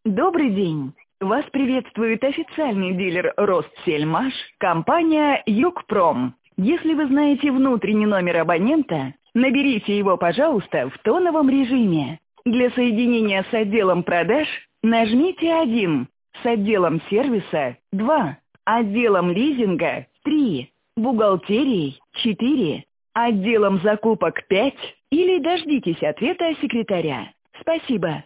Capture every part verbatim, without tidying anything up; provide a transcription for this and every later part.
Добрый день! Вас приветствует официальный дилер «Ростсельмаш», компания «Югпром». Если вы знаете внутренний номер абонента, наберите его, пожалуйста, в тоновом режиме. Для соединения с отделом продаж нажмите один, с отделом сервиса два, отделом лизинга три, бухгалтерией четыре, отделом закупок пять или дождитесь ответа секретаря. Спасибо.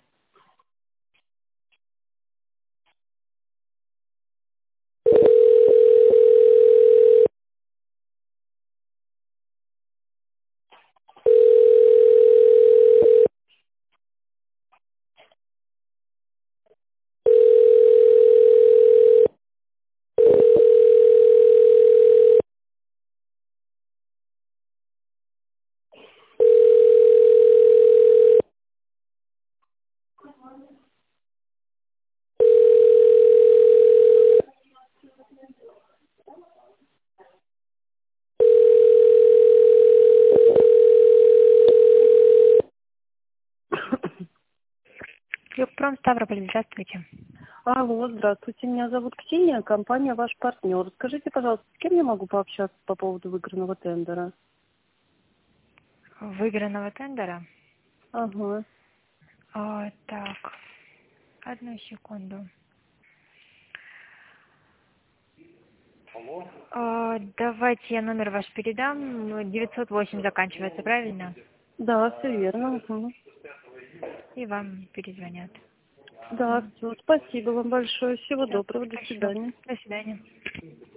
Югпром, Ставрополь, здравствуйте. Алло, здравствуйте, меня зовут Ксения, компания «Ваш партнер». Скажите, пожалуйста, с кем я могу пообщаться по поводу выигранного тендера? Выигранного тендера? Ага. А, так, одну секунду. А, давайте я номер ваш передам. девятьсот восемь заканчивается, правильно? Да, все верно. Угу. И вам перезвонят. Да, все, спасибо вам большое. Всего Все, доброго, до спасибо. свидания. До свидания.